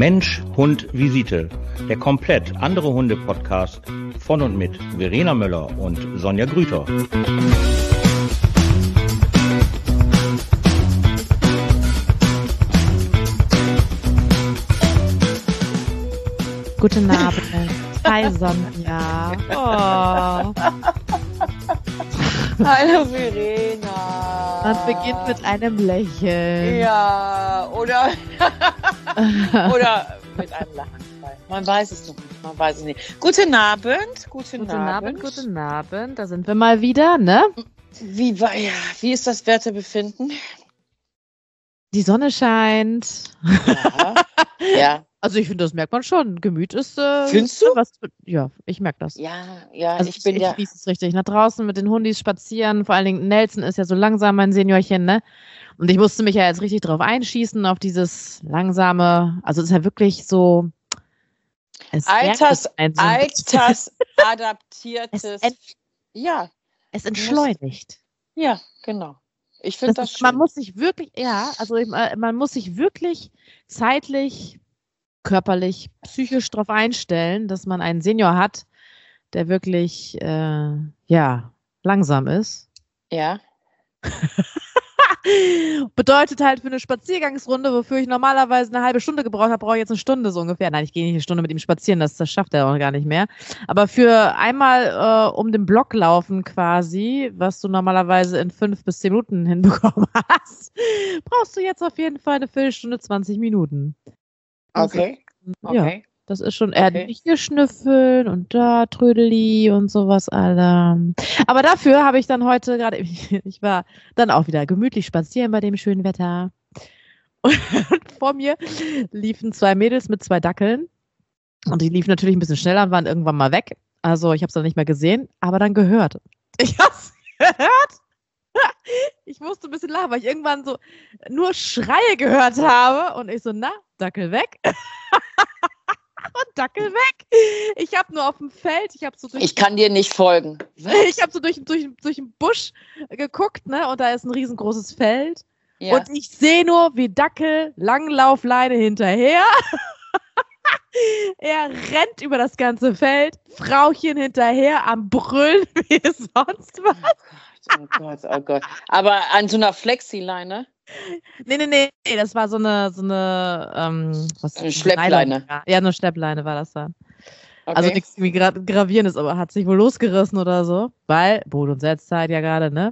Mensch, Hund, Visite. Der komplett andere Hunde-Podcast von und mit Verena Möller und Sonja Grüter. Guten Abend. Hi Sonja. Oh. Hallo Verena. Man beginnt mit einem Lächeln. Ja, oder mit einem Lachenfall. Man weiß es noch nicht, man weiß es nicht. Guten Abend. Guten Abend. Da sind wir mal wieder, ne? Wie ist das Wetterbefinden? Die Sonne scheint. Ja. Also ich finde, das merkt man schon. Gemüt ist... Findest du? Ja, ich merke das. Ja, also ich genieße es richtig. Nach draußen mit den Hundis spazieren. Vor allen Dingen Nelson ist ja so langsam, mein Seniorchen, ne? Und ich musste mich ja jetzt richtig drauf einschießen, auf dieses langsame... Also es ist ja wirklich so... Altersadaptiertes... Es entschleunigt. Ja, genau. Ich finde das schön. Man muss sich wirklich, man muss sich wirklich zeitlich, körperlich, psychisch darauf einstellen, dass man einen Senior hat, der wirklich, langsam ist. Ja. Bedeutet halt für eine Spaziergangsrunde, wofür ich normalerweise eine halbe Stunde gebraucht habe, brauche ich jetzt eine Stunde so ungefähr. Nein, ich gehe nicht eine Stunde mit ihm spazieren, das schafft er auch gar nicht mehr. Aber für einmal um den Block laufen quasi, was du normalerweise in 5 bis 10 Minuten hinbekommen hast, brauchst du jetzt auf jeden Fall eine Viertelstunde, 20 Minuten. Okay. Ja, das ist schon nicht hier schnüffeln und da Trödeli und sowas, Alter. Aber dafür habe ich dann heute gerade, ich war dann auch wieder gemütlich spazieren bei dem schönen Wetter. Und vor mir liefen 2 Mädels mit 2 Dackeln. Und die liefen natürlich ein bisschen schneller und waren irgendwann mal weg. Also ich habe es dann nicht mehr gesehen, aber dann gehört. Ich habe es gehört. Ich musste ein bisschen lachen, weil ich irgendwann so nur Schreie gehört habe. Und ich so, na, Dackel weg. Und Dackel weg. Ich habe nur auf dem Feld, ich kann dir nicht folgen. Ich habe so durch den Busch geguckt, ne? Und da ist ein riesengroßes Feld. Ja. Und ich sehe nur, wie Dackel Langlaufleine hinterher. Er rennt über das ganze Feld, Frauchen hinterher am Brüllen wie sonst was. Oh Gott. Aber an so einer Flexileine? Nee, das war so eine eine Schleppleine. Ja, eine Schleppleine war das dann. Okay. Also nichts irgendwie Gravierendes, aber hat sich wohl losgerissen oder so, weil Boden- und Setzzeit ja gerade, ne?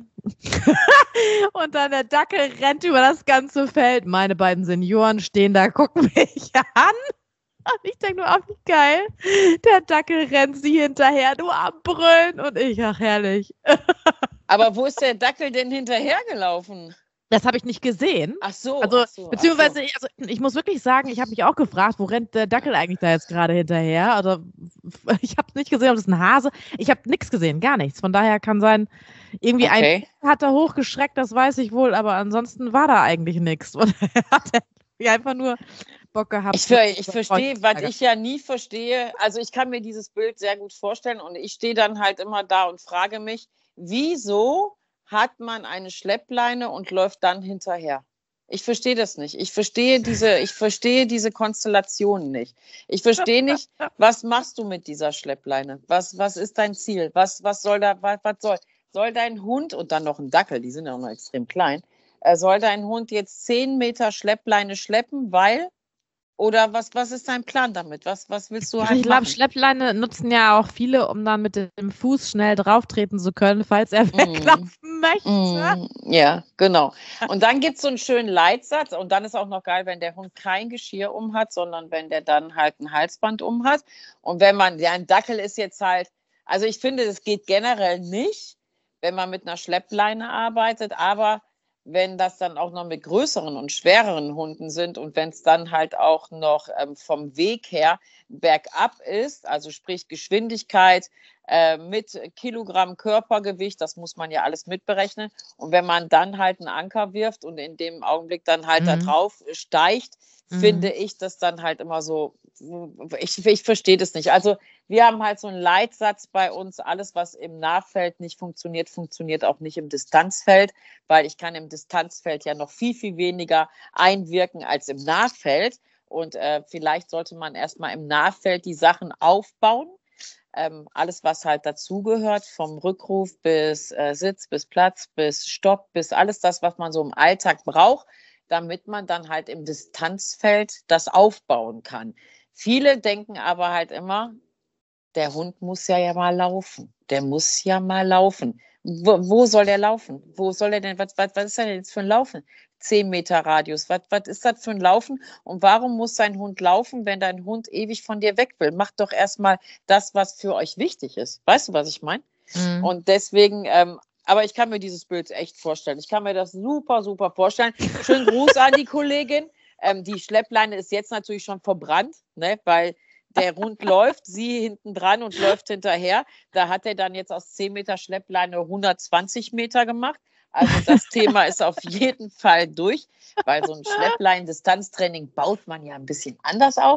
Und dann der Dackel rennt über das ganze Feld. Meine beiden Senioren stehen da, gucken mich an. Und ich denke nur, ach, wie geil. Der Dackel rennt sie hinterher, nur am Brüllen. Und ich, ach, herrlich. Aber wo ist der Dackel denn hinterhergelaufen? Das habe ich nicht gesehen. Ach so. Beziehungsweise, ich muss wirklich sagen, ich habe mich auch gefragt, wo rennt der Dackel eigentlich da jetzt gerade hinterher? Oder ich habe nicht gesehen, ob das ein Hase. Ich habe nichts gesehen, gar nichts. Von daher kann sein, irgendwie ein hat er hochgeschreckt, das weiß ich wohl, aber ansonsten war da eigentlich nichts. Und er hat einfach nur Bock gehabt. Ich verstehe, was ich ja nie verstehe. Also ich kann mir dieses Bild sehr gut vorstellen und ich stehe dann halt immer da und frage mich, wieso hat man eine Schleppleine und läuft dann hinterher? Ich verstehe das nicht. Ich verstehe diese Konstellation nicht. Ich verstehe nicht, was machst du mit dieser Schleppleine? Was ist dein Ziel? Was soll dein Hund und dann noch ein Dackel, die sind ja auch noch extrem klein, soll dein Hund jetzt 10 Meter Schleppleine schleppen, weil? Oder was ist dein Plan damit? Was willst du halt machen? Ich glaube, Schleppleine nutzen ja auch viele, um dann mit dem Fuß schnell drauftreten zu können, falls er weglaufen möchte. Ja, genau. Und dann gibt es so einen schönen Leitsatz und dann ist auch noch geil, wenn der Hund kein Geschirr umhat, sondern wenn der dann halt ein Halsband umhat. Und wenn man, ein Dackel ist jetzt halt, also ich finde, das geht generell nicht, wenn man mit einer Schleppleine arbeitet, aber wenn das dann auch noch mit größeren und schwereren Hunden sind und wenn es dann halt auch noch vom Weg her bergab ist, also sprich Geschwindigkeit mit Kilogramm Körpergewicht, das muss man ja alles mitberechnen. Und wenn man dann halt einen Anker wirft und in dem Augenblick dann halt da drauf steigt, finde ich das dann halt immer so, ich verstehe das nicht. Also wir haben halt so einen Leitsatz bei uns, alles was im Nahfeld nicht funktioniert, funktioniert auch nicht im Distanzfeld, weil ich kann im Distanzfeld ja noch viel, viel weniger einwirken als im Nahfeld. Und vielleicht sollte man erstmal im Nahfeld die Sachen aufbauen. Alles, was halt dazugehört, vom Rückruf bis Sitz, bis Platz, bis Stopp, bis alles das, was man so im Alltag braucht, damit man dann halt im Distanzfeld das aufbauen kann. Viele denken aber halt immer, der Hund muss ja mal laufen. Der muss ja mal laufen. Wo soll der laufen? Wo soll er denn, was ist denn jetzt für ein Laufen? 10 Meter Radius, was ist das für ein Laufen? Und warum muss dein Hund laufen, wenn dein Hund ewig von dir weg will? Macht doch erstmal das, was für euch wichtig ist. Weißt du, was ich meine? Mhm. Und deswegen, aber ich kann mir dieses Bild echt vorstellen. Ich kann mir das super, super vorstellen. Schönen Gruß an die Kollegin. Die Schleppleine ist jetzt natürlich schon verbrannt, ne, weil der Hund läuft, sie hinten dran und läuft hinterher. Da hat er dann jetzt aus 10 Meter Schleppleine 120 Meter gemacht. Also das Thema ist auf jeden Fall durch, weil so ein Schlepplein-Distanztraining baut man ja ein bisschen anders auf.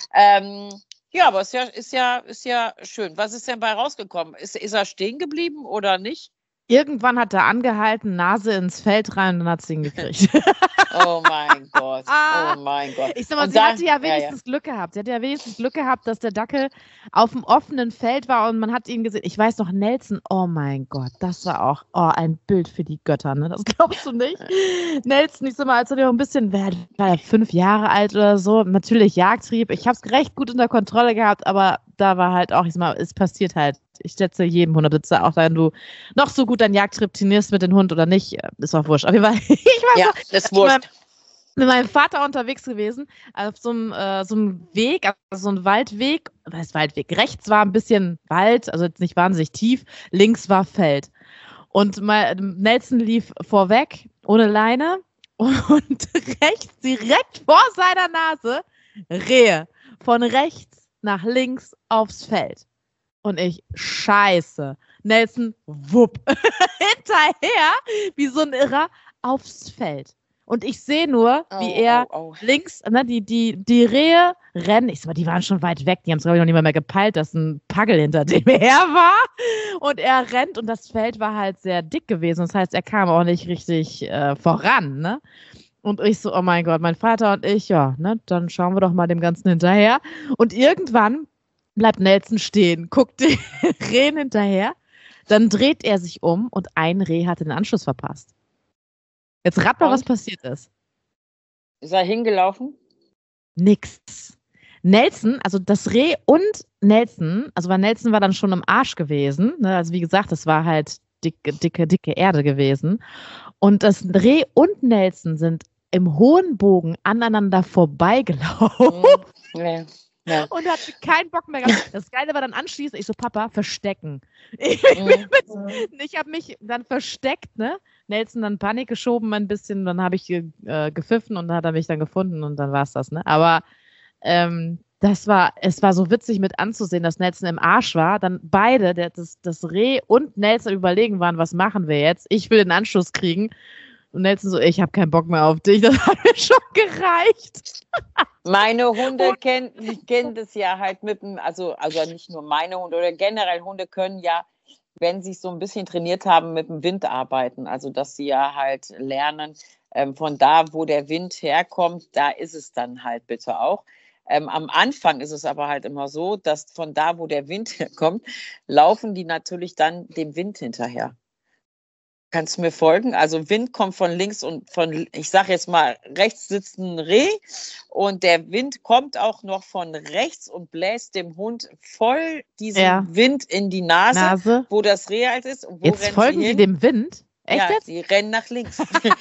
Ja, aber ist ja schön. Was ist denn bei rausgekommen? Ist er stehen geblieben oder nicht? Irgendwann hat er angehalten, Nase ins Feld rein und dann hat sie ihn gekriegt. Oh mein Gott, oh mein Gott. Ich sag mal, sie hatte ja wenigstens Glück gehabt. Sie hatte ja wenigstens Glück gehabt, dass der Dackel auf dem offenen Feld war und man hat ihn gesehen. Ich weiß noch, Nelson, oh mein Gott, das war auch ein Bild für die Götter, ne? Das glaubst du nicht? Nelson, ich sag mal, als er noch ein bisschen, war er 5 Jahre alt oder so, natürlich Jagdtrieb. Ich habe es recht gut unter Kontrolle gehabt, aber da war halt auch, ich sag mal, es passiert halt. Ich schätze jedem Hundebesitzer, auch wenn du noch so gut deinen Jagdtrip trainierst mit dem Hund oder nicht, ist auch wurscht. Auf jeden Fall, ich war ist wurscht. Mit meinem Vater unterwegs gewesen, auf so einem Weg, also so ein Waldweg, was heißt Waldweg? Rechts war ein bisschen Wald, also jetzt nicht wahnsinnig tief, links war Feld. Und Nelson lief vorweg, ohne Leine, und rechts, direkt vor seiner Nase, Rehe. Von rechts nach links aufs Feld. Und ich, scheiße. Nelson, wupp, hinterher, wie so ein Irrer, aufs Feld. Und ich sehe nur, wie er links, ne, die Rehe rennen. Ich sag mal, die waren schon weit weg. Die haben es, glaube ich, noch nicht mehr gepeilt, dass ein Pagel hinter dem her war. Und er rennt und das Feld war halt sehr dick gewesen. Das heißt, er kam auch nicht richtig voran, ne? Und ich so, oh mein Gott, mein Vater und ich, ja, ne, dann schauen wir doch mal dem Ganzen hinterher. Und irgendwann bleibt Nelson stehen, guckt den Rehen hinterher, dann dreht er sich um und ein Reh hatte den Anschluss verpasst. Jetzt rat mal, was passiert ist. Ist er hingelaufen? Nix. Nelson, also das Reh und Nelson, also weil Nelson war dann schon im Arsch gewesen, ne, also wie gesagt, das war halt dicke Erde gewesen. Und das Reh und Nelson sind im hohen Bogen aneinander vorbeigelaufen. Ja. Und hatte keinen Bock mehr gehabt. Das Geile war dann anschließend, ich so, Papa, verstecken. Ich habe mich dann versteckt, ne? Nelson dann Panik geschoben ein bisschen, dann habe ich gepfiffen und dann hat er mich dann gefunden und dann war es das, ne? Aber es war so witzig mit anzusehen, dass Nelson im Arsch war. Dann beide, das Reh und Nelson überlegen waren, was machen wir jetzt? Ich will den Anschluss kriegen. Und Nelson so, ich habe keinen Bock mehr auf dich. Das hat mir schon gereicht. Meine Hunde kennen das ja halt mit dem, also nicht nur meine Hunde oder generell Hunde können ja, wenn sie so ein bisschen trainiert haben, mit dem Wind arbeiten. Also dass sie ja halt lernen, von da, wo der Wind herkommt, da ist es dann halt bitte auch. Am Anfang ist es aber halt immer so, dass von da, wo der Wind herkommt, laufen die natürlich dann dem Wind hinterher. Kannst du mir folgen? Also Wind kommt von links und von, ich sage jetzt mal, rechts sitzt ein Reh und der Wind kommt auch noch von rechts und bläst dem Hund voll diesen Wind in die Nase, wo das Reh halt ist. Und wo jetzt folgen sie dem Wind? Echt jetzt? Sie rennen nach links.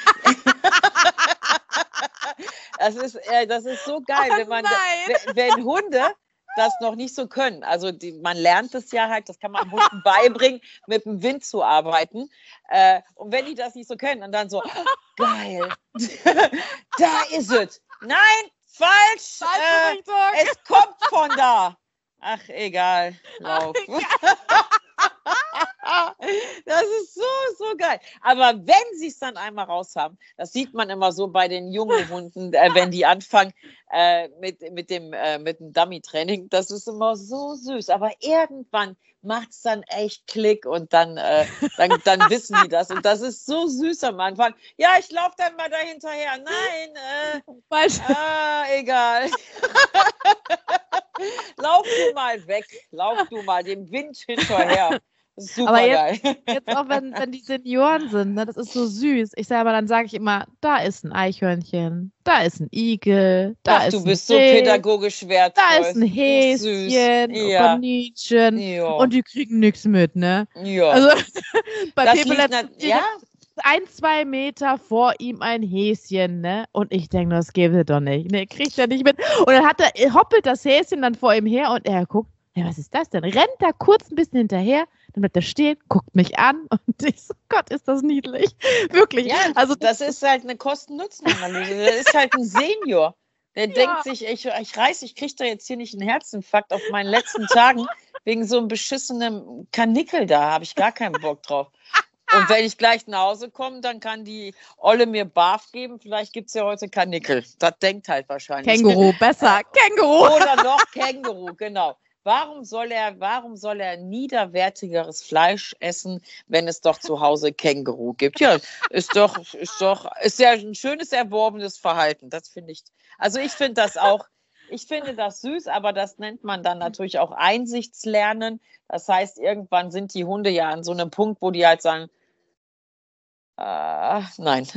Das ist so geil, wenn Hunde das noch nicht so können. Also man lernt es ja halt, das kann man Hunden beibringen, mit dem Wind zu arbeiten. Und wenn die das nicht so können und dann so, geil, da ist es. Nein, falsch. Es kommt von da. Ach, egal. Lauf. Das ist so geil. Aber wenn sie es dann einmal raus haben, das sieht man immer so bei den jungen Hunden, wenn die anfangen mit dem Dummy-Training, das ist immer so süß. Aber irgendwann macht es dann echt Klick und dann wissen die das. Und das ist so süß am Anfang. Ja, ich laufe dann mal da hinterher. Nein, egal. Lauf du mal weg. Lauf du mal dem Wind hinterher. Super Aber geil. jetzt auch wenn die Senioren sind, ne, das ist so süß. Dann sage ich immer, da ist ein Eichhörnchen, da ist ein Igel, da ist du ein bist so Reh, pädagogisch wertvoll. da ist ein Häschen, Kaninchen und die kriegen nichts mit, ne? Ja. Also bei Das Pepe liegt ja. 1-2 Meter vor ihm ein Häschen, ne? Und ich denke, das gäbe es doch nicht. Ne, kriegt er nicht mit. Und dann hoppelt das Häschen dann vor ihm her und er guckt, ja, was ist das denn? Rennt da kurz ein bisschen hinterher, dann bleibt er stehen, guckt mich an und ich so, Gott, ist das niedlich. Wirklich. Ja, also das ist halt eine Kosten-Nutzen-Analyse. Der ist halt ein Senior. Der denkt sich, ich kriege da jetzt hier nicht einen Herzinfarkt auf meinen letzten Tagen wegen so einem beschissenen Karnickel da. Habe ich gar keinen Bock drauf. Und wenn ich gleich nach Hause komme, dann kann die Olle mir Barf geben. Vielleicht gibt es ja heute Karnickel. Das denkt halt wahrscheinlich. Känguru, besser. Känguru. Oder noch Känguru, genau. Warum soll er niederwertigeres Fleisch essen, wenn es doch zu Hause Känguru gibt? Ja, ist ja ein schönes erworbenes Verhalten. Das finde ich. Also ich finde das auch. Ich finde das süß, aber das nennt man dann natürlich auch Einsichtslernen. Das heißt, irgendwann sind die Hunde ja an so einem Punkt, wo die halt sagen, nein.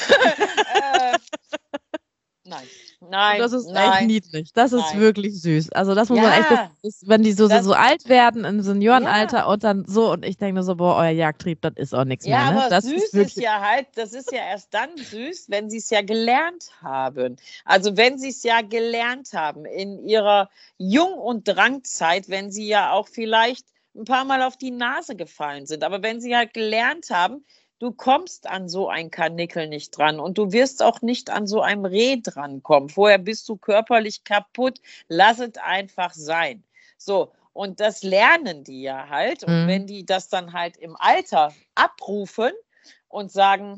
Nein. Das ist echt niedlich. Das ist wirklich süß. Also das muss man echt, wenn die so alt werden im Seniorenalter und dann so, und ich denke mir so, boah, euer Jagdtrieb, das ist auch nichts mehr. Ja, ne? aber Das süß ist ja halt, das ist ja erst dann süß, wenn sie es ja gelernt haben. Also wenn sie es ja gelernt haben in ihrer Jung- und Drangzeit, wenn sie ja auch vielleicht ein paar Mal auf die Nase gefallen sind. Aber wenn sie halt gelernt haben, du kommst an so ein Karnickel nicht dran und du wirst auch nicht an so einem Reh drankommen. Vorher bist du körperlich kaputt. Lass es einfach sein. So, und das lernen die ja halt. Und wenn die das dann halt im Alter abrufen und sagen,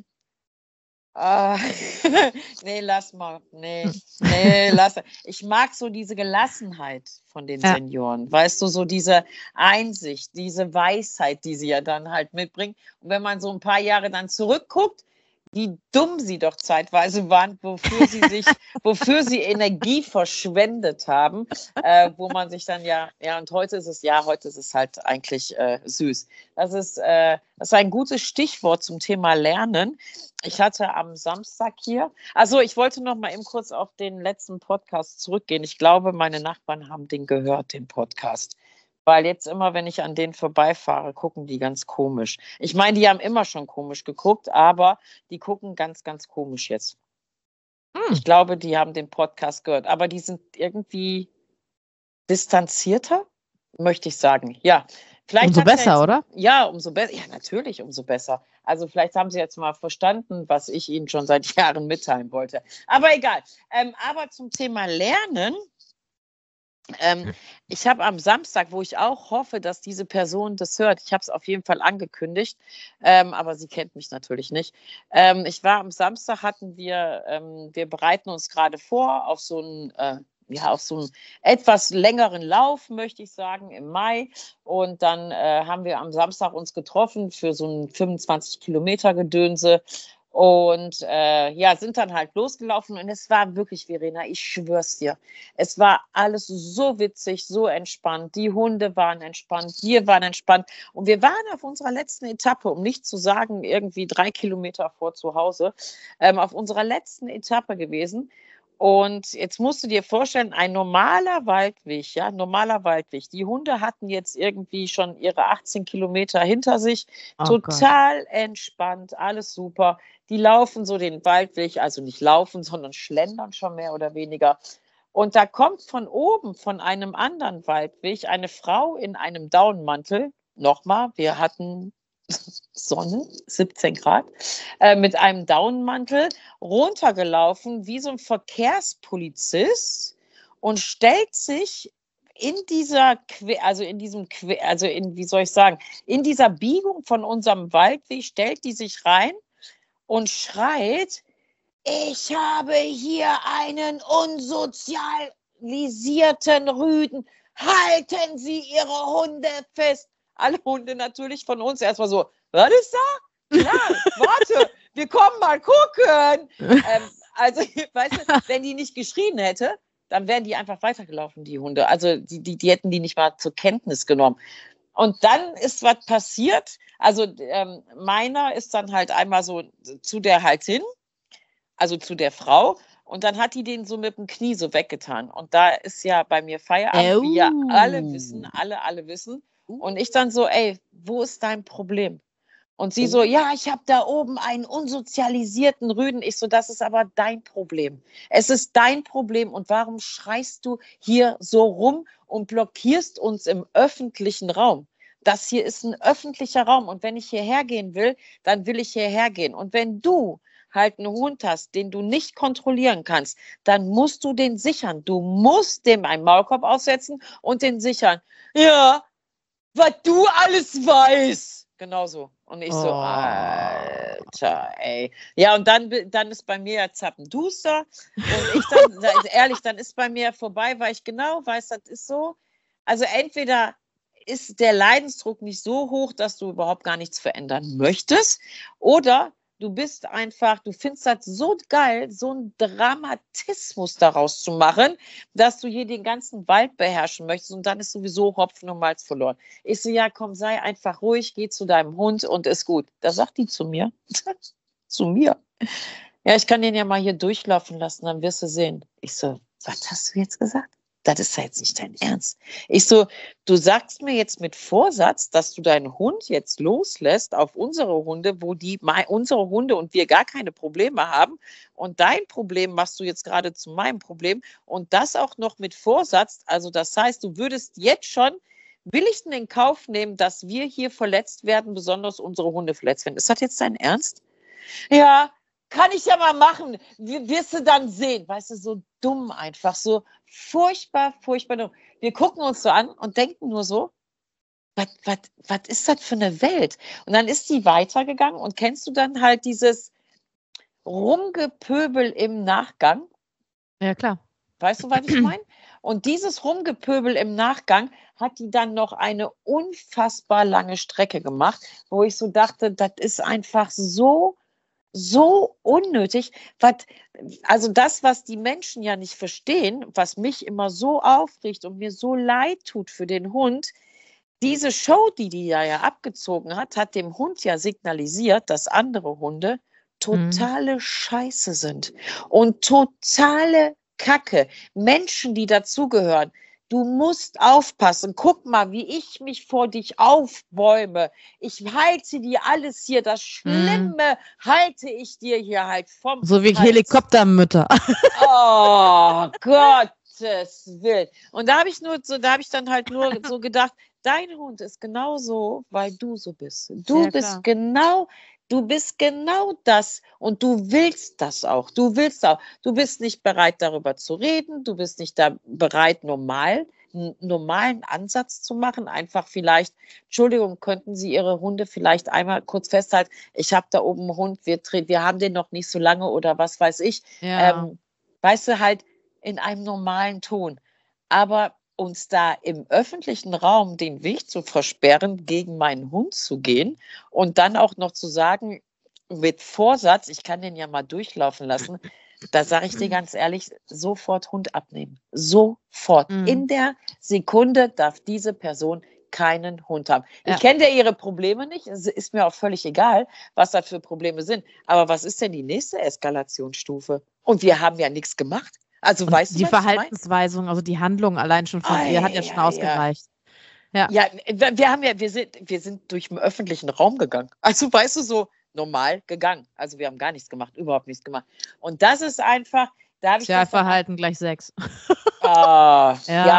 nee, lass mal. Nee, lass. Ich mag so diese Gelassenheit von den Senioren. Weißt du, so diese Einsicht, diese Weisheit, die sie ja dann halt mitbringen. Und wenn man so ein paar Jahre dann zurückguckt, wie dumm sie doch zeitweise waren, wofür sie Energie verschwendet haben, wo man sich dann und heute ist es halt eigentlich süß. Das ist ein gutes Stichwort zum Thema Lernen. Ich hatte am Samstag hier, also ich wollte noch mal eben kurz auf den letzten Podcast zurückgehen. Ich glaube, meine Nachbarn haben den gehört, den Podcast. Weil jetzt immer, wenn ich an denen vorbeifahre, gucken die ganz komisch. Ich meine, die haben immer schon komisch geguckt, aber die gucken ganz, ganz komisch jetzt. Ich glaube, die haben den Podcast gehört, aber die sind irgendwie distanzierter, möchte ich sagen. Ja, vielleicht umso besser, oder? Ja, umso besser. Ja, natürlich, umso besser. Also vielleicht haben sie jetzt mal verstanden, was ich ihnen schon seit Jahren mitteilen wollte. Aber egal. Aber zum Thema Lernen. Ich habe am Samstag, wo ich auch hoffe, dass diese Person das hört, ich habe es auf jeden Fall angekündigt, aber sie kennt mich natürlich nicht. Ich war am Samstag, wir bereiten uns gerade vor auf so einen etwas längeren Lauf, möchte ich sagen, im Mai. Und dann haben wir am Samstag uns getroffen für so ein 25 Kilometer Gedönse. Und sind dann halt losgelaufen und es war wirklich, Verena, ich schwör's dir, es war alles so witzig, so entspannt. Die Hunde waren entspannt, wir waren entspannt und wir waren auf unserer letzten Etappe, um nicht zu sagen, irgendwie 3 Kilometer vor zu Hause, auf unserer letzten Etappe gewesen. Und jetzt musst du dir vorstellen, ein normaler Waldweg. Die Hunde hatten jetzt irgendwie schon ihre 18 Kilometer hinter sich. Total entspannt, alles super. Die laufen so den Waldweg, also nicht laufen, sondern schlendern schon mehr oder weniger. Und da kommt von oben, von einem anderen Waldweg, eine Frau in einem Daunenmantel. Nochmal, wir hatten Sonne, 17 Grad, mit einem Daunenmantel runtergelaufen wie so ein Verkehrspolizist und stellt sich in dieser, wie soll ich sagen, in dieser Biegung von unserem Waldweg stellt die sich rein und schreit, ich habe hier einen unsozialisierten Rüden. Halten Sie Ihre Hunde fest. Alle Hunde natürlich von uns erstmal so, was ist da? Klar, warte, wir kommen mal gucken. Also, weißt du, wenn die nicht geschrien hätte, dann wären die einfach weitergelaufen, die Hunde. Also die hätten die nicht mal zur Kenntnis genommen. Und dann ist was passiert. Also meiner ist dann halt einmal so zu der halt hin, also zu der Frau. Und dann hat die den so mit dem Knie so weggetan. Und da ist ja bei mir Feierabend, wie ja alle wissen. Und ich dann so, ey, wo ist dein Problem? Und sie so, ja, ich habe da oben einen unsozialisierten Rüden. Ich so, das ist aber dein Problem. Es ist dein Problem. Und warum schreist du hier so rum und blockierst uns im öffentlichen Raum? Das hier ist ein öffentlicher Raum. Und wenn ich hierher gehen will, dann will ich hierher gehen. Und wenn du halt einen Hund hast, den du nicht kontrollieren kannst, dann musst du den sichern. Du musst dem einen Maulkorb aussetzen und den sichern. Ja, was du alles weißt. Genauso. Und ich so, Alter, ey. Ja, und dann ist bei mir ja zappenduster. Und ich dann, ehrlich, dann ist bei mir vorbei, weil ich genau weiß, das ist so. Also entweder ist der Leidensdruck nicht so hoch, dass du überhaupt gar nichts verändern möchtest, oder du bist einfach, du findest das so geil, so einen Dramatismus daraus zu machen, dass du hier den ganzen Wald beherrschen möchtest und dann ist sowieso Hopfen und Malz verloren. Ich so, ja komm, sei einfach ruhig, geh zu deinem Hund und ist gut. Da sagt die zu mir, zu mir, ja, ich kann den ja mal hier durchlaufen lassen, dann wirst du sehen. Ich so, was hast du jetzt gesagt? Das ist ja jetzt nicht dein Ernst. Ich so, du sagst mir jetzt mit Vorsatz, dass du deinen Hund jetzt loslässt auf unsere Hunde, wo unsere Hunde und wir gar keine Probleme haben. Und dein Problem machst du jetzt gerade zu meinem Problem. Und das auch noch mit Vorsatz. Also das heißt, du würdest jetzt schon willigsten in Kauf nehmen, dass wir hier verletzt werden, besonders unsere Hunde verletzt werden. Ist das jetzt dein Ernst? Ja, kann ich ja mal machen. Wirst du dann sehen. Weißt du, so dumm einfach, so furchtbar, furchtbar dumm. Wir gucken uns so an und denken nur so, was ist das für eine Welt? Und dann ist die weitergegangen und kennst du dann halt dieses Rumgepöbel im Nachgang? Ja, klar. Weißt du, was ich meine? Und dieses Rumgepöbel im Nachgang hat die dann noch eine unfassbar lange Strecke gemacht, wo ich so dachte, das ist einfach so unnötig. Also das, was die Menschen ja nicht verstehen, was mich immer so aufregt und mir so leid tut für den Hund, diese Show, die ja abgezogen hat dem Hund ja signalisiert, dass andere Hunde totale Scheiße sind und totale Kacke. Menschen, die dazugehören. Du musst aufpassen. Guck mal, wie ich mich vor dich aufbäume. Ich halte dir alles hier, das Schlimme halte ich dir hier halt vom So wie Hals. Helikoptermütter. Oh, Gottes Willen. Und da habe ich dann halt nur so gedacht, dein Hund ist genau so, weil du so bist. Du bist genau das und du willst das auch. Du bist nicht bereit, darüber zu reden. Du bist nicht bereit, einen normalen Ansatz zu machen. Einfach vielleicht, Entschuldigung, könnten Sie Ihre Hunde vielleicht einmal kurz festhalten? Ich habe da oben einen Hund, wir haben den noch nicht so lange oder was weiß ich. Ja. Weißt du, halt in einem normalen Ton. Aber uns da im öffentlichen Raum den Weg zu versperren, gegen meinen Hund zu gehen und dann auch noch zu sagen, mit Vorsatz, ich kann den ja mal durchlaufen lassen, da sage ich dir ganz ehrlich, sofort Hund abnehmen. Sofort. In der Sekunde darf diese Person keinen Hund haben. Ich kenne ja ihre Probleme nicht, es ist mir auch völlig egal, was das für Probleme sind. Aber was ist denn die nächste Eskalationsstufe? Und wir haben ja nichts gemacht. Also, weißt du, die was Verhaltensweisung, also die Handlung allein schon von ihr hat ja schon ausgereicht. Ja, wir sind durch den öffentlichen Raum gegangen. Also, weißt du, so normal gegangen. Also, wir haben gar nichts gemacht, überhaupt nichts gemacht. Und das ist einfach, da habe ich Verhalten gleich 6. aber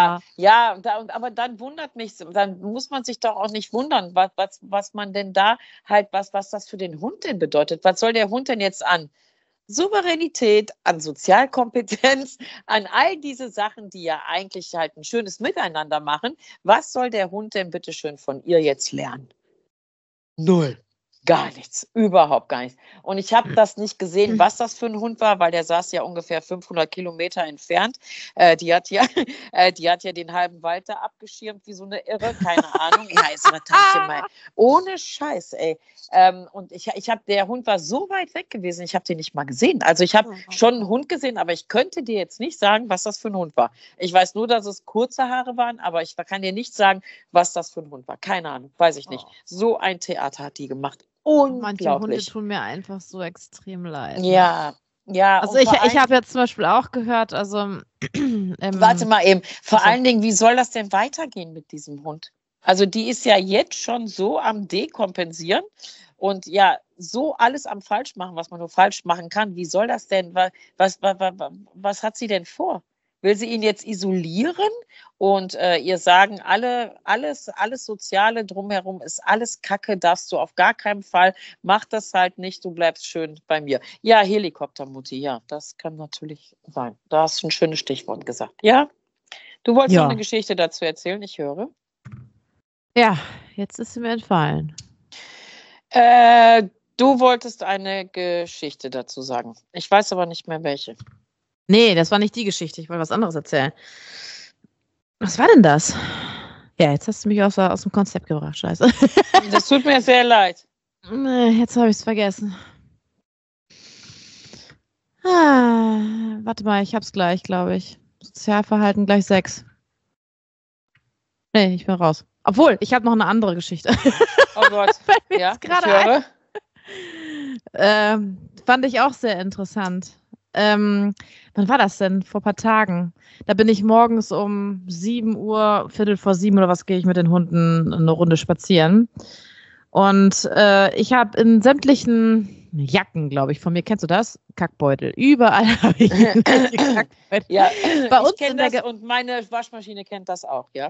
dann wundert mich, dann muss man sich doch auch nicht wundern, was man denn da halt, was das für den Hund denn bedeutet. Was soll der Hund denn jetzt an Souveränität, an Sozialkompetenz, an all diese Sachen, die ja eigentlich halt ein schönes Miteinander machen. Was soll der Hund denn bitte schön von ihr jetzt lernen? Null. Gar nichts, überhaupt gar nichts. Und ich habe das nicht gesehen, was das für ein Hund war, weil der saß ja ungefähr 500 Kilometer entfernt. Die hat ja den halben Wald da abgeschirmt wie so eine Irre, keine Ahnung. Ja, jetzt mal Tantchen mal. Ohne Scheiß, ey. Und der Hund war so weit weg gewesen, ich habe den nicht mal gesehen. Also ich habe schon einen Hund gesehen, aber ich könnte dir jetzt nicht sagen, was das für ein Hund war. Ich weiß nur, dass es kurze Haare waren, aber ich kann dir nicht sagen, was das für ein Hund war. Keine Ahnung, weiß ich nicht. So ein Theater hat die gemacht. Manche Hunde tun mir einfach so extrem leid. Ja. Also ich habe jetzt zum Beispiel auch gehört, also warte mal eben, vor allen Dingen, wie soll das denn weitergehen mit diesem Hund? Also die ist ja jetzt schon so am Dekompensieren und ja, so alles am falsch machen, was man nur falsch machen kann. Wie soll das denn, was hat sie denn vor? Will sie ihn jetzt isolieren und ihr sagen, alles Soziale drumherum ist alles Kacke, darfst du auf gar keinen Fall, mach das halt nicht, du bleibst schön bei mir. Ja, Helikoptermutti, ja, das kann natürlich sein. Da hast du ein schönes Stichwort gesagt. Ja, du wolltest noch eine Geschichte dazu erzählen, ich höre. Ja, jetzt ist sie mir entfallen. Du wolltest eine Geschichte dazu sagen. Ich weiß aber nicht mehr welche. Nee, das war nicht die Geschichte. Ich wollte was anderes erzählen. Was war denn das? Ja, jetzt hast du mich aus dem Konzept gebracht. Scheiße. Das tut mir sehr leid. Jetzt habe ich es vergessen. Warte mal, ich hab's gleich, glaube ich. Sozialverhalten gleich 6. Nee, ich bin raus. Obwohl, ich habe noch eine andere Geschichte. Oh Gott. Ja, ich höre. Fand ich auch sehr interessant. Wann war das denn? Vor ein paar Tagen. Da bin ich morgens um 7 Uhr, 6:45 oder was, gehe ich mit den Hunden eine Runde spazieren. Und ich habe in sämtlichen Jacken, glaube ich, von mir, kennst du das? Kackbeutel. Überall habe ich Kackbeutel. Ja, bei uns ich kenne das und meine Waschmaschine kennt das auch, ja.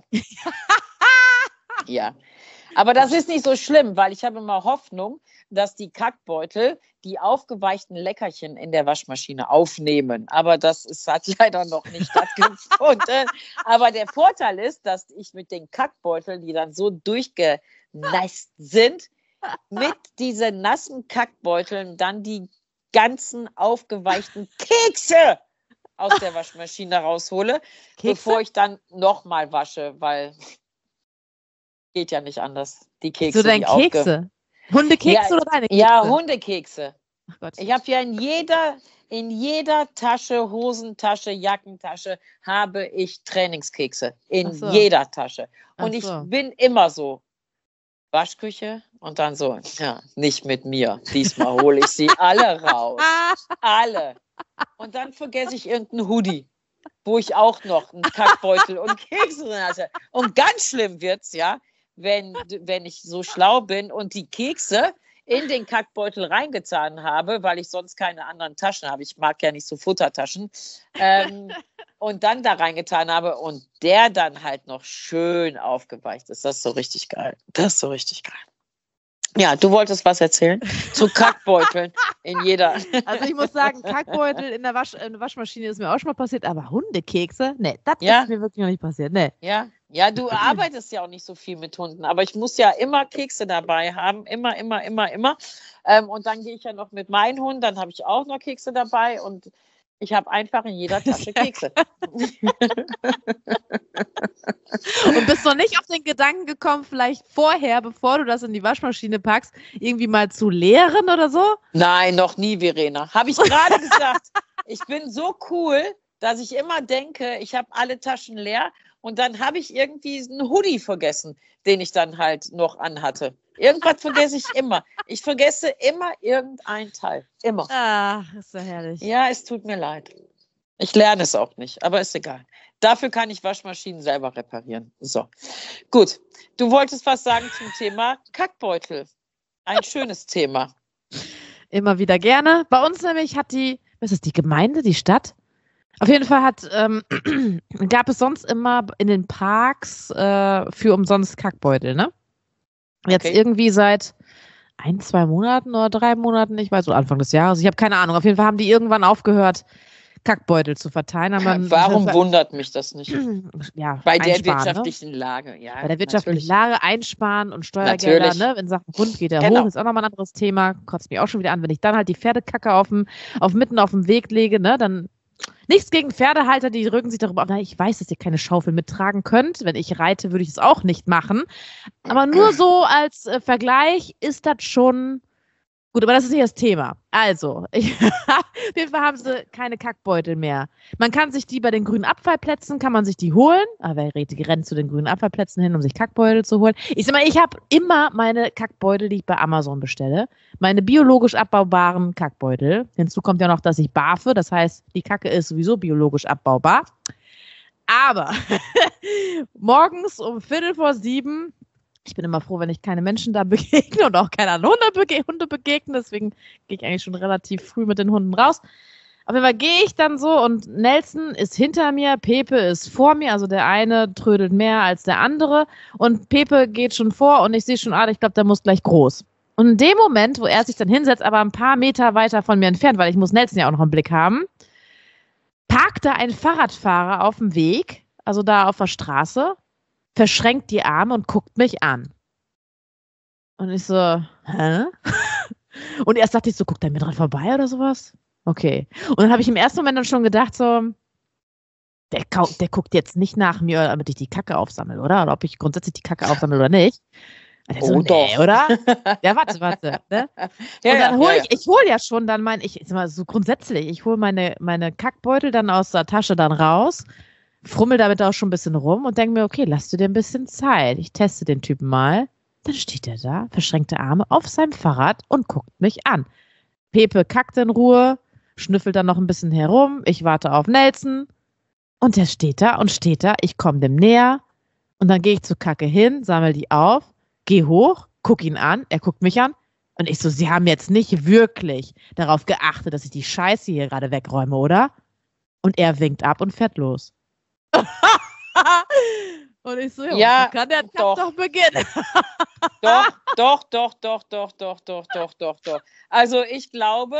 Ja. Aber das ist nicht so schlimm, weil ich habe immer Hoffnung, dass die Kackbeutel die aufgeweichten Leckerchen in der Waschmaschine aufnehmen. Aber das hat leider noch nicht stattgefunden. Aber der Vorteil ist, dass ich mit den Kackbeuteln, die dann so durchgeneist sind, mit diesen nassen Kackbeuteln dann die ganzen aufgeweichten Kekse aus der Waschmaschine raushole, bevor ich dann nochmal wasche, weil geht ja nicht anders. Die Kekse. So deine Kekse? Hundekekse oder deine Kekse? Ja, Hundekekse. Ach Gott. Ich habe ja in jeder Tasche, Hosentasche, Jackentasche habe ich Trainingskekse. In jeder Tasche. Und ich bin immer so. Waschküche und dann so, ja, nicht mit mir. Diesmal hole ich sie alle raus. Alle. Und dann vergesse ich irgendeinen Hoodie, wo ich auch noch einen Kackbeutel und Kekse drin hatte. Und ganz schlimm wird's, ja, wenn ich so schlau bin und die Kekse in den Kackbeutel reingetan habe, weil ich sonst keine anderen Taschen habe. Ich mag ja nicht so Futtertaschen. Und dann da reingetan habe und der dann halt noch schön aufgeweicht ist. Das ist so richtig geil. Das ist so richtig geil. Ja, du wolltest was erzählen? Zu Kackbeuteln in jeder. Also ich muss sagen, Kackbeutel in der Waschmaschine ist mir auch schon mal passiert, aber Hundekekse? Nee, das ist mir wirklich noch nicht passiert. Nee. Ja, du arbeitest ja auch nicht so viel mit Hunden, aber ich muss ja immer Kekse dabei haben. Immer. Und dann gehe ich ja noch mit meinem Hund, dann habe ich auch noch Kekse dabei und ich habe einfach in jeder Tasche Kekse. Und bist noch nicht auf den Gedanken gekommen, vielleicht vorher, bevor du das in die Waschmaschine packst, irgendwie mal zu leeren oder so? Nein, noch nie, Verena. Habe ich gerade gesagt. Ich bin so cool, dass ich immer denke, ich habe alle Taschen leer und dann habe ich irgendwie einen Hoodie vergessen, den ich dann halt noch anhatte. Irgendwas vergesse ich immer. Ich vergesse immer irgendein Teil. Immer. Ah, ist so herrlich. Ja, es tut mir leid. Ich lerne es auch nicht, aber ist egal. Dafür kann ich Waschmaschinen selber reparieren. So, gut. Du wolltest was sagen zum Thema Kackbeutel. Ein schönes Thema. Immer wieder gerne. Bei uns nämlich hat die Gemeinde, die Stadt? Auf jeden Fall gab es sonst immer in den Parks für umsonst Kackbeutel, ne? Jetzt irgendwie seit 2 Monaten oder 3 Monaten, ich weiß so Anfang des Jahres. Ich habe keine Ahnung. Auf jeden Fall haben die irgendwann aufgehört, Kackbeutel zu verteilen. Warum wundert mich das nicht? Ja, bei der wirtschaftlichen Lage, ja. Bei der wirtschaftlichen Lage einsparen und Steuergelder, ne? In Sachen Hund geht der hoch, ist auch nochmal ein anderes Thema. Kotzt mich auch schon wieder an, wenn ich dann halt die Pferdekacke mitten auf dem Weg lege, ne? Dann nichts gegen Pferdehalter, die rücken sich darüber auf. Ich weiß, dass ihr keine Schaufel mittragen könnt. Wenn ich reite, würde ich es auch nicht machen. Aber nur so als Vergleich ist das schon gut, aber das ist nicht das Thema. Also, auf jeden Fall haben sie keine Kackbeutel mehr. Man kann sich die bei den grünen Abfallplätzen, kann man sich die holen. Aber wer rennt zu den grünen Abfallplätzen hin, um sich Kackbeutel zu holen? Ich sag mal, ich habe immer meine Kackbeutel, die ich bei Amazon bestelle. Meine biologisch abbaubaren Kackbeutel. Hinzu kommt ja noch, dass ich barfe. Das heißt, die Kacke ist sowieso biologisch abbaubar. Aber morgens um 6:45, ich bin immer froh, wenn ich keine Menschen da begegne und auch keine anderen Hunde begegne. Deswegen gehe ich eigentlich schon relativ früh mit den Hunden raus. Auf jeden Fall gehe ich dann so und Nelson ist hinter mir, Pepe ist vor mir. Also der eine trödelt mehr als der andere. Und Pepe geht schon vor und ich sehe schon, ich glaube, der muss gleich groß. Und in dem Moment, wo er sich dann hinsetzt, aber ein paar Meter weiter von mir entfernt, weil ich muss Nelson ja auch noch im Blick haben, parkt da ein Fahrradfahrer auf dem Weg, also da auf der Straße, verschränkt die Arme und guckt mich an. Und ich so, hä? Und erst dachte ich so, guckt er mir dran vorbei oder sowas? Okay. Und dann habe ich im ersten Moment dann schon gedacht so, der guckt jetzt nicht nach mir, damit ich die Kacke aufsammle, oder? Oder ob ich grundsätzlich die Kacke aufsammle oder nicht. Und so, nee, oder? Ja, warte. Ne? Ja, und dann ich hole ja schon dann ich hole meine Kackbeutel dann aus der Tasche dann raus, frummel damit auch schon ein bisschen rum und denke mir, okay, lass dir ein bisschen Zeit. Ich teste den Typen mal. Dann steht er da, verschränkte Arme auf seinem Fahrrad und guckt mich an. Pepe kackt in Ruhe, schnüffelt dann noch ein bisschen herum. Ich warte auf Nelson und der steht da. Ich komme dem näher und dann gehe ich zur Kacke hin, sammle die auf, gehe hoch, guck ihn an, er guckt mich an und ich so, Sie haben jetzt nicht wirklich darauf geachtet, dass ich die Scheiße hier gerade wegräume, oder? Und er winkt ab und fährt los. Und ich so, ja, kann der Tag doch beginnen. Doch. Also ich glaube,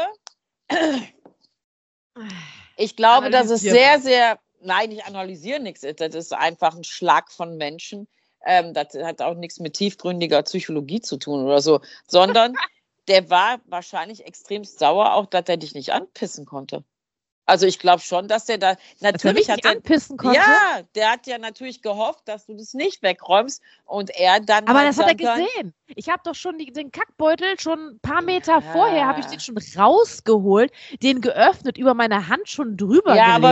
dass es sehr, sehr, nein, ich analysiere nichts. Das ist einfach ein Schlag von Menschen. Das hat auch nichts mit tiefgründiger Psychologie zu tun oder so, sondern der war wahrscheinlich extrem sauer, auch dass er dich nicht anpissen konnte. Also ich glaube schon, dass der da natürlich anpissen konnte. Ja, der hat ja natürlich gehofft, dass du das nicht wegräumst und er dann. Aber das hat er gesehen. Ich habe doch schon den Kackbeutel schon ein paar Meter vorher habe ich den schon rausgeholt, den geöffnet, über meine Hand schon drüber gelegt. Aber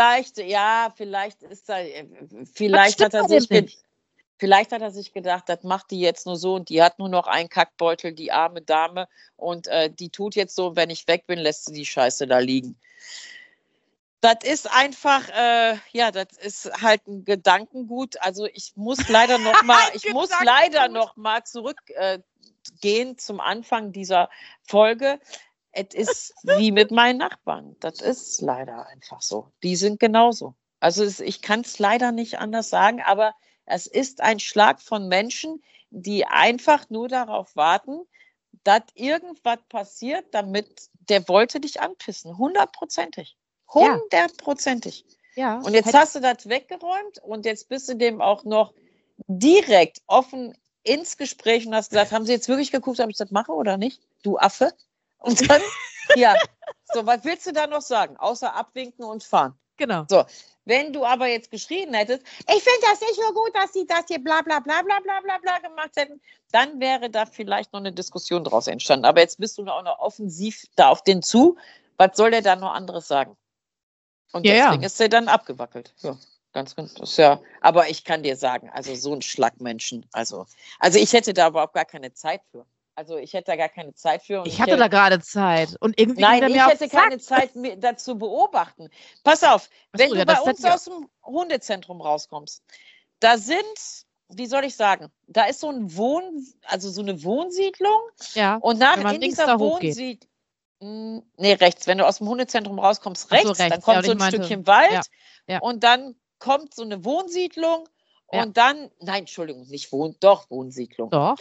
vielleicht hat er sich gedacht, das macht die jetzt nur so und die hat nur noch einen Kackbeutel, die arme Dame und die tut jetzt so, wenn ich weg bin, lässt sie die Scheiße da liegen. Das ist einfach, das ist halt ein Gedankengut. Also ich muss leider noch mal zurückgehen zum Anfang dieser Folge. Es ist wie mit meinen Nachbarn. Das ist leider einfach so. Die sind genauso. Also ich kann es leider nicht anders sagen, aber es ist ein Schlag von Menschen, die einfach nur darauf warten, dass irgendwas passiert, damit der wollte dich anpissen. 100%. 100%. Ja. Und jetzt hast du das weggeräumt und jetzt bist du dem auch noch direkt offen ins Gespräch und hast gesagt, haben Sie jetzt wirklich geguckt, ob ich das mache oder nicht? Du Affe. Und dann, so, was willst du da noch sagen? Außer abwinken und fahren. Genau. So, wenn du aber jetzt geschrien hättest, ich finde das nicht so gut, dass Sie das hier bla bla bla bla bla bla bla gemacht hätten, dann wäre da vielleicht noch eine Diskussion draus entstanden. Aber jetzt bist du auch noch offensiv da auf den zu. Was soll der da noch anderes sagen? Und deswegen ist er dann abgewackelt. Ja, ganz genau. Aber ich kann dir sagen, also so ein Schlagmenschen, also ich hätte da überhaupt gar keine Zeit für. Ich hatte da gerade Zeit. Und irgendwie ich hätte keine Zeit, das zu beobachten. Pass auf, wenn du bei uns aus dem Hundezentrum rauskommst, da sind, wie soll ich sagen, da ist so eine Wohnsiedlung. Ja, und in dieser Wohnsiedlung, rechts. Wenn du aus dem Hundezentrum rauskommst, rechts. Dann kommt so ein Stückchen Wald und dann kommt so eine Wohnsiedlung und dann, nein, Entschuldigung, nicht Wohnsiedlung. Doch.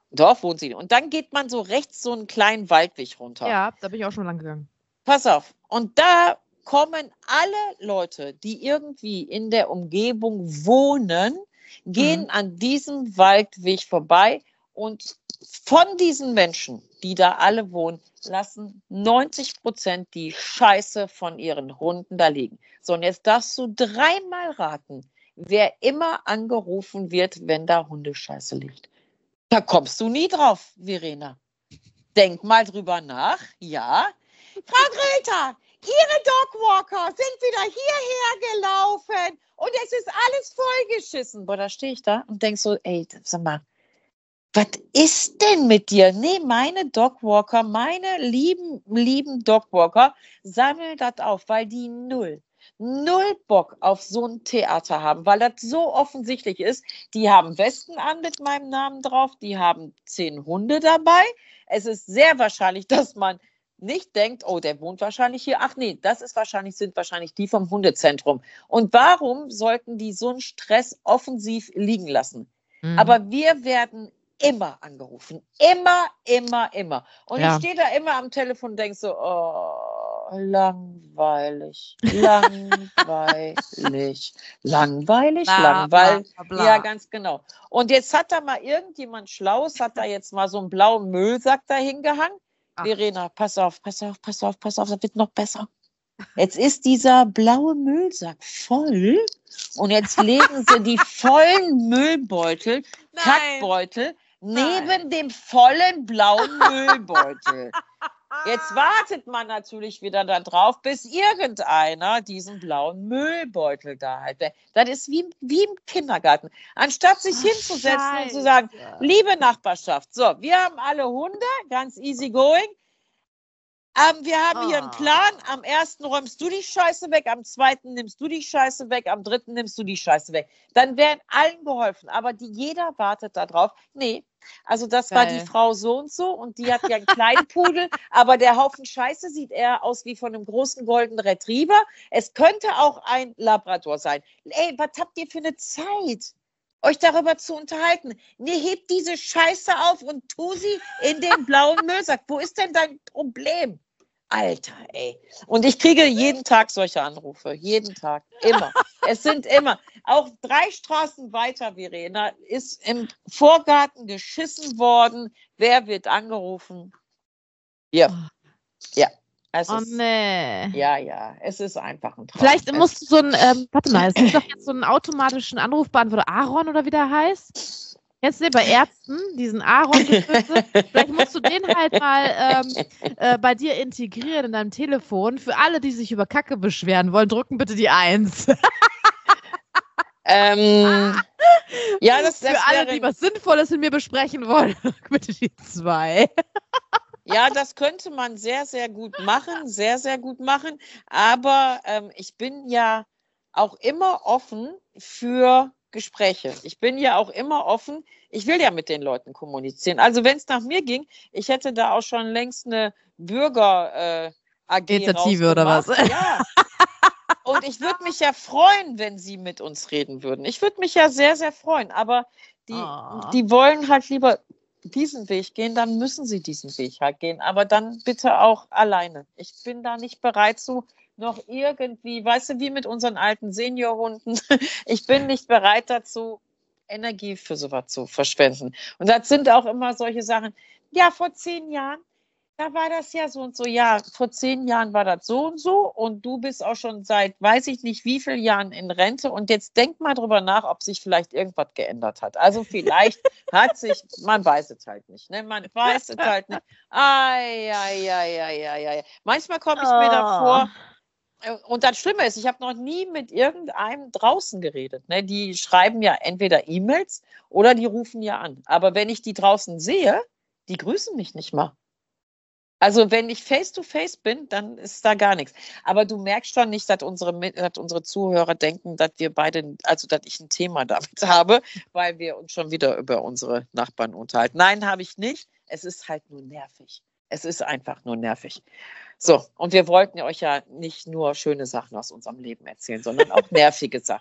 Doch, wohnt sie. Und dann geht man so rechts so einen kleinen Waldweg runter. Ja, da bin ich auch schon lang gegangen. Pass auf. Und da kommen alle Leute, die irgendwie in der Umgebung wohnen, gehen an diesem Waldweg vorbei und von diesen Menschen, die da alle wohnen, lassen 90% die Scheiße von ihren Hunden da liegen. So, und jetzt darfst du 3-mal raten, wer immer angerufen wird, wenn da Hundescheiße liegt. Da kommst du nie drauf, Verena. Denk mal drüber nach. Ja. Frau Greta, Ihre Dogwalker sind wieder hierher gelaufen und es ist alles vollgeschissen. Boah, da stehe ich da und denk so, ey, sag mal, was ist denn mit dir? Nee, meine Dogwalker, meine lieben Dogwalker, sammeln das auf, weil die null Bock auf so ein Theater haben, weil das so offensichtlich ist. Die haben Westen an mit meinem Namen drauf, die haben 10 Hunde dabei. Es ist sehr wahrscheinlich, dass man nicht denkt, oh, der wohnt wahrscheinlich hier. Ach nee, sind wahrscheinlich die vom Hundezentrum. Und warum sollten die so einen Stress offensiv liegen lassen? Aber wir werden immer angerufen. Immer. Und ich stehe da immer am Telefon und denke so, oh, langweilig. Ja, ganz genau. Und jetzt hat da mal irgendjemand Schlaues, hat da jetzt mal so einen blauen Müllsack dahin gehangen. Verena, pass auf, das wird noch besser. Jetzt ist dieser blaue Müllsack voll und jetzt legen sie die vollen Müllbeutel, Kackbeutel, neben dem vollen blauen Müllbeutel. Jetzt wartet man natürlich wieder darauf, bis irgendeiner diesen blauen Müllbeutel da hat. Das ist wie im Kindergarten. Anstatt sich hinzusetzen und zu sagen, liebe Nachbarschaft, so, wir haben alle Hunde, ganz easy going. Wir haben hier einen Plan. Am 1. räumst du die Scheiße weg, am 2. nimmst du die Scheiße weg, am 3. nimmst du die Scheiße weg. Dann wären allen geholfen. Aber jeder wartet da drauf. Nee, also das war die Frau so und die hat ja einen kleinen Pudel, aber der Haufen Scheiße sieht eher aus wie von einem großen Golden Retriever. Es könnte auch ein Labrador sein. Ey, was habt ihr für eine Zeit, euch darüber zu unterhalten? Nee, hebt diese Scheiße auf und tu sie in den blauen Müllsack. Wo ist denn dein Problem? Alter, ey. Und ich kriege jeden Tag solche Anrufe. Jeden Tag. Immer. Es sind immer. Auch 3 Straßen weiter, Verena, ist im Vorgarten geschissen worden. Wer wird angerufen? Ja. Nee. Ja. Es ist einfach ein Traum. Vielleicht musst du so warte mal, es gibt doch jetzt so einen automatischen Anrufbeantworter, Aaron oder wie der heißt. Kennst du den bei Ärzten, diesen Aaron-Geschütze? Vielleicht musst du den halt mal bei dir integrieren in deinem Telefon. Für alle, die sich über Kacke beschweren wollen, drücken bitte die 1. Ja, das für alle, die was Sinnvolles mit mir besprechen wollen, drücken bitte die 2. Ja, das könnte man sehr, sehr gut machen. Sehr, sehr gut machen. Aber ich bin ja auch immer offen für Gespräche. Ich bin ja auch immer offen. Ich will ja mit den Leuten kommunizieren. Also wenn es nach mir ging, ich hätte da auch schon längst eine Bürger-AG oder was? Ja. Und ich würde mich ja freuen, wenn sie mit uns reden würden. Ich würde mich ja sehr, sehr freuen. Aber die wollen halt lieber diesen Weg gehen, dann müssen sie diesen Weg halt gehen. Aber dann bitte auch alleine. Ich bin da nicht bereit zu noch irgendwie, weißt du, wie mit unseren alten Seniorhunden. Ich bin nicht bereit dazu, Energie für sowas zu verschwenden. Und das sind auch immer solche Sachen. Ja, vor 10 Jahren, da war das ja so und so. Ja, vor 10 Jahren war das so und so. Und du bist auch schon seit, weiß ich nicht, wie vielen Jahren in Rente. Und jetzt denk mal drüber nach, ob sich vielleicht irgendwas geändert hat. Also vielleicht hat sich, man weiß es halt nicht. Ne? Man weiß es halt nicht. Manchmal komme ich mir da vor. Und das Schlimme ist, ich habe noch nie mit irgendeinem draußen geredet. Ne? Die schreiben ja entweder E-Mails oder die rufen ja an. Aber wenn ich die draußen sehe, die grüßen mich nicht mal. Also wenn ich face-to-face bin, dann ist da gar nichts. Aber du merkst schon nicht, dass unsere Zuhörer denken, dass wir beide, also dass ich ein Thema damit habe, weil wir uns schon wieder über unsere Nachbarn unterhalten. Nein, habe ich nicht. Es ist halt nur nervig. Es ist einfach nur nervig. So, und wir wollten euch ja nicht nur schöne Sachen aus unserem Leben erzählen, sondern auch nervige Sachen.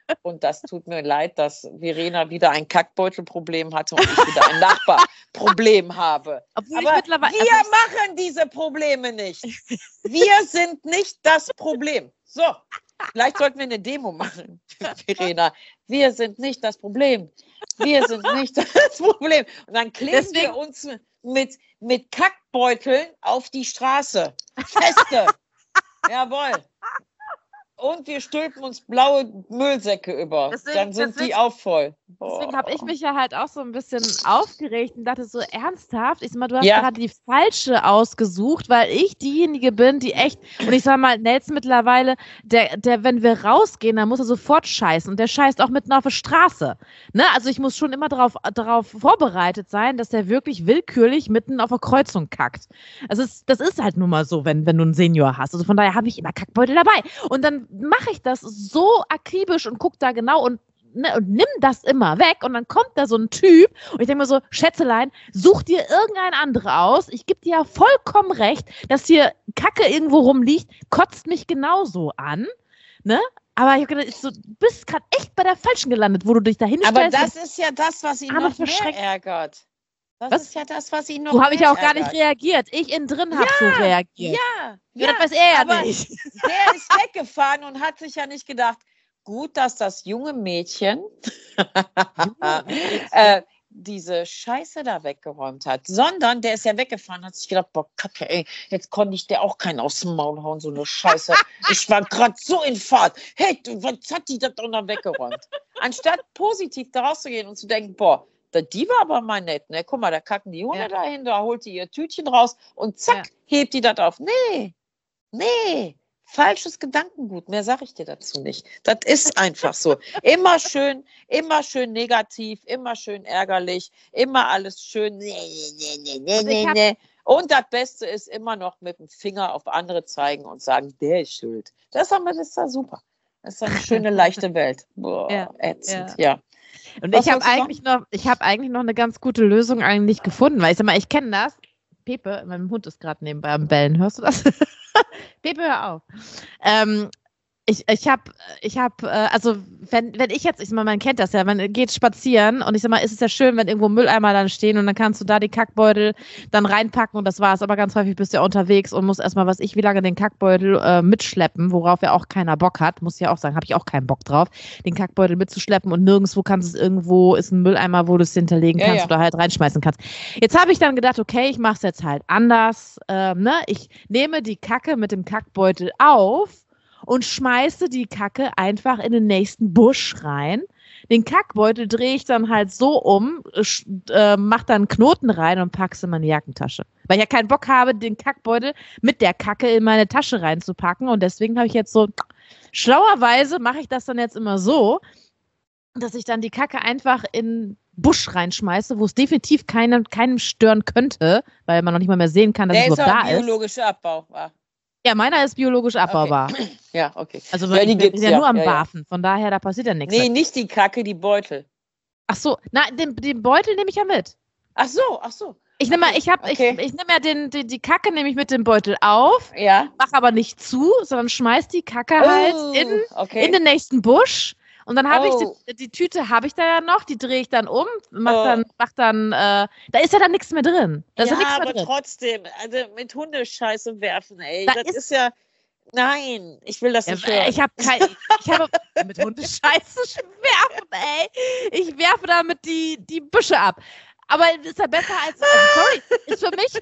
Und das tut mir leid, dass Verena wieder ein Kackbeutelproblem hatte und ich wieder ein Nachbarproblem habe. Obwohl Aber ich mittlerweile, wir machen diese Probleme nicht. Wir sind nicht das Problem. So, vielleicht sollten wir eine Demo machen, Verena. Wir sind nicht das Problem. Wir sind nicht das Problem. Und dann kleben wir uns mit Kackbeuteln auf die Straße. Feste. Jawohl. Und wir stülpen uns blaue Müllsäcke über. Dann sind die auch voll. Deswegen habe ich mich ja halt auch so ein bisschen aufgeregt und dachte so, ernsthaft? Ich sag mal, du hast gerade die falsche ausgesucht, weil ich diejenige bin, die echt, und ich sag mal, Nelson mittlerweile, der, wenn wir rausgehen, dann muss er sofort scheißen und der scheißt auch mitten auf der Straße. Ne? Also ich muss schon immer darauf vorbereitet sein, dass der wirklich willkürlich mitten auf der Kreuzung kackt. Also das ist halt nun mal so, wenn du einen Senior hast. Also von daher habe ich immer Kackbeutel dabei. Und dann mache ich das so akribisch und gucke da genau und nimm das immer weg und dann kommt da so ein Typ und ich denke mir so, Schätzelein, such dir irgendein andere aus. Ich gebe dir ja vollkommen recht, dass hier Kacke irgendwo rumliegt, kotzt mich genauso an, ne? Aber ich habe gedacht, du bist gerade echt bei der Falschen gelandet, wo du dich da hinstellst. Aber das ist ja das, was ihn noch mehr ärgert. Das ist ja das, was ihn noch mehr ärgert. So habe ich auch gar nicht reagiert. Ich innen drin habe so reagiert. Ja, das weiß er ja nicht. Der ist weggefahren und hat sich ja nicht gedacht, gut, dass das junge Mädchen diese Scheiße da weggeräumt hat. Sondern der ist ja weggefahren, hat sich gedacht, boah, Kacke, ey, jetzt konnte ich der auch keinen aus dem Maul hauen, so eine Scheiße. Ich war gerade so in Fahrt. Hey, was hat die da doch noch weggeräumt? Anstatt positiv da rauszugehen und zu denken, boah, die war aber mal nett, ne? Guck mal, da kacken die Hunde dahin, da holt die ihr Tütchen raus und zack, hebt die das auf. Nee, falsches Gedankengut, mehr sage ich dir dazu nicht. Das ist einfach so. Immer schön negativ, immer schön ärgerlich, immer alles schön. Nee. Und das Beste ist immer noch mit dem Finger auf andere zeigen und sagen, der ist schuld. Das ist ja super. Das ist eine schöne, leichte Welt. Boah, ätzend, ja. Und ich habe eigentlich noch eine ganz gute Lösung eigentlich gefunden, weil ich sag mal, ich kenne das. Pepe, mein Hund ist gerade nebenbei am Bellen, hörst du das? Pepe, hör auf. Ich habe, also wenn ich jetzt, ich sag mal, man kennt das ja, man geht spazieren und ich sag mal, ist es ja schön, wenn irgendwo Mülleimer dann stehen und dann kannst du da die Kackbeutel dann reinpacken und das war's. Aber ganz häufig bist du ja unterwegs und musst erstmal, wie lange den Kackbeutel mitschleppen, worauf ja auch keiner Bock hat, muss ich ja auch sagen, habe ich auch keinen Bock drauf, den Kackbeutel mitzuschleppen und nirgendwo ist ein Mülleimer, wo du es hinterlegen kannst oder halt reinschmeißen kannst. Jetzt habe ich dann gedacht, okay, ich mache es jetzt halt anders, ich nehme die Kacke mit dem Kackbeutel auf und schmeiße die Kacke einfach in den nächsten Busch rein. Den Kackbeutel drehe ich dann halt so um, mach dann einen Knoten rein und pack's in meine Jackentasche. Weil ich ja keinen Bock habe, den Kackbeutel mit der Kacke in meine Tasche reinzupacken. Und deswegen habe ich jetzt so, schlauerweise mache ich das dann jetzt immer so, dass ich dann die Kacke einfach in Busch reinschmeiße, wo es definitiv keinem stören könnte, weil man noch nicht mal mehr sehen kann, dass es überhaupt da ist. Der ist auch biologischer Abbau. Ja, meiner ist biologisch abbaubar. Okay. Ja, okay. Also die ist ja nur am Barfen, von daher, da passiert ja nichts. Nee, nicht die Kacke, die Beutel. Ach so, den Beutel nehme ich ja mit. Ach so. Ich nehme ja die Kacke nehme ich mit dem Beutel auf, mach aber nicht zu, sondern schmeiß die Kacke halt in den nächsten Busch. Und dann habe ich die Tüte habe ich da ja noch, die drehe ich dann um, da ist ja dann nichts mehr drin. Aber trotzdem, also mit Hundescheiße werfen, ey, das ist ja, nein, ich will das nicht hören. Ich habe mit Hundescheiße werfen, ey. Ich werfe damit die Büsche ab. Aber ist ja besser ist für mich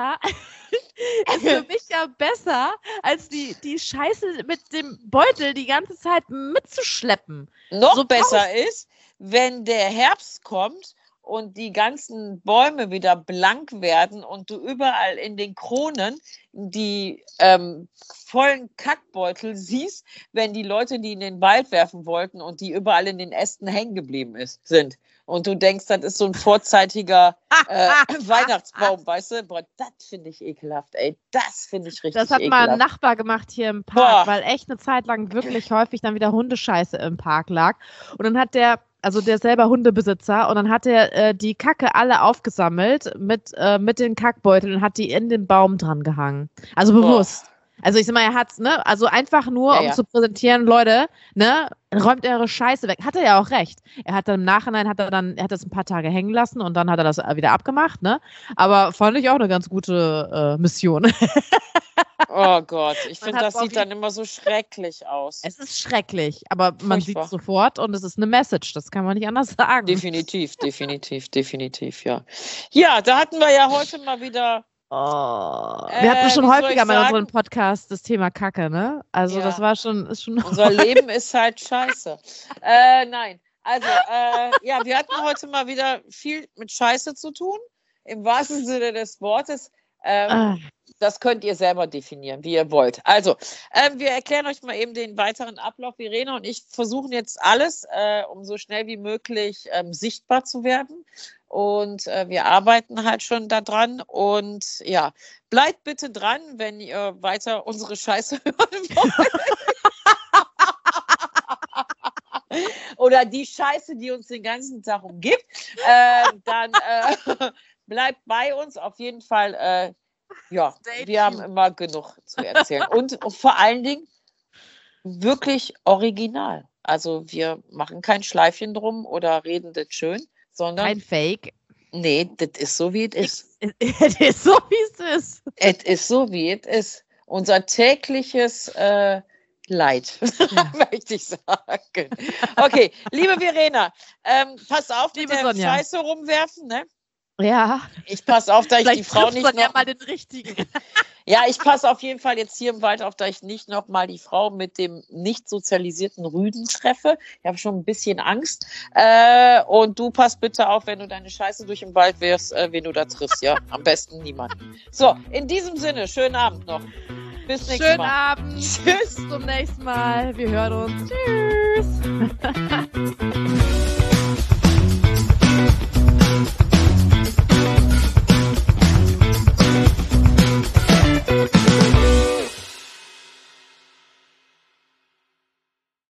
besser, als die Scheiße mit dem Beutel die ganze Zeit mitzuschleppen. Noch besser ist, wenn der Herbst kommt und die ganzen Bäume wieder blank werden und du überall in den Kronen die vollen Kackbeutel siehst, wenn die Leute die in den Wald werfen wollten und die überall in den Ästen hängen geblieben sind. Und du denkst, das ist so ein vorzeitiger Weihnachtsbaum, weißt du? Boah, das finde ich ekelhaft, ey. Das finde ich richtig ekelhaft. Das hat mal ein Nachbar gemacht hier im Park, weil echt eine Zeit lang wirklich häufig dann wieder Hundescheiße im Park lag. Und dann hat der selber Hundebesitzer, und dann hat er die Kacke alle aufgesammelt mit den Kackbeuteln und hat die in den Baum dran gehangen. Also bewusst. Also ich sag mal, er hat's, ne? Also einfach nur, um zu präsentieren, Leute, ne? Räumt eure Scheiße weg. Hat er ja auch recht. Er hat dann im Nachhinein, er hat das ein paar Tage hängen lassen und dann hat er das wieder abgemacht, ne? Aber fand ich auch eine ganz gute Mission. Oh Gott, ich finde, das sieht dann immer so schrecklich aus. Es ist schrecklich, aber man sieht es sofort und es ist eine Message, das kann man nicht anders sagen. Definitiv, ja. Ja, da hatten wir ja heute mal wieder... wir hatten schon häufiger mal in unserem Podcast das Thema Kacke, ne? Also das war schon... Unser Leben ist halt scheiße. Nein, also wir hatten heute mal wieder viel mit Scheiße zu tun, im wahrsten Sinne des Wortes. Das könnt ihr selber definieren, wie ihr wollt. Also, wir erklären euch mal eben den weiteren Ablauf. Verena und ich versuchen jetzt alles, um so schnell wie möglich sichtbar zu werden. Und wir arbeiten halt schon daran. Und ja, bleibt bitte dran, wenn ihr weiter unsere Scheiße hören wollt. Oder die Scheiße, die uns den ganzen Tag umgibt. Dann bleibt bei uns. Auf jeden Fall, wir haben immer genug zu erzählen. Und vor allen Dingen wirklich original. Also wir machen kein Schleifchen drum oder reden das schön, sondern... Kein Fake. Nee, das ist so, wie es ist. Es ist so, wie es ist. Es ist so, wie es ist. Unser tägliches Leid, möchte ich sagen. Okay, liebe Verena, pass auf, mit der Scheiße rumwerfen, ne? Ja. Ich passe auf, dass ich die Frau nicht noch... ja mal den richtigen. Ja, ich passe auf jeden Fall jetzt hier im Wald auf, dass ich nicht noch mal die Frau mit dem nicht sozialisierten Rüden treffe. Ich habe schon ein bisschen Angst. Und du passt bitte auf, wenn du deine Scheiße durch den Wald wirfst, wen du da triffst. Ja, am besten niemanden. So, in diesem Sinne, schönen Abend noch. Bis nächstes Mal. Schönen Abend. Tschüss. Bis zum nächsten Mal. Wir hören uns. Tschüss.